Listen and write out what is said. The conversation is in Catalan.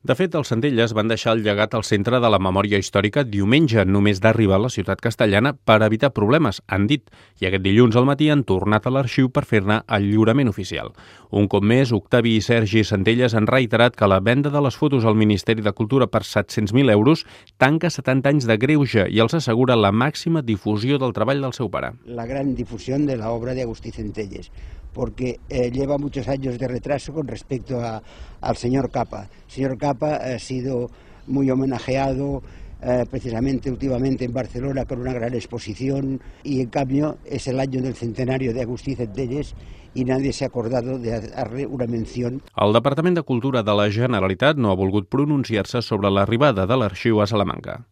De fet, els Centelles van deixar el llegat al Centre de la Memòria Històrica diumenge, només d'arribar a la ciutat castellana per evitar problemes, han dit, i aquest dilluns al matí han tornat a l'arxiu per fer-ne el lliurament oficial. Un cop més, Octavi i Sergi Centelles han reiterat que la venda de les fotos al Ministeri de Cultura per 700.000 euros tanca 70 anys de greuge i els assegura la màxima difusió del treball del seu pare. La gran difusión de la obra de Agustí Centelles, porque lleva muchos años de retraso con respecto al señor Capa. El señor Capa ha sido muy homenajeado precisamente últimamente en Barcelona con una gran exposición y en cambio es el año del centenario de Agustí Centelles i nadie s'ha acordado de darle una mención. El Departament de Cultura de la Generalitat no ha volgut pronunciar-se sobre l'arribada de l'arxiu a Salamanca.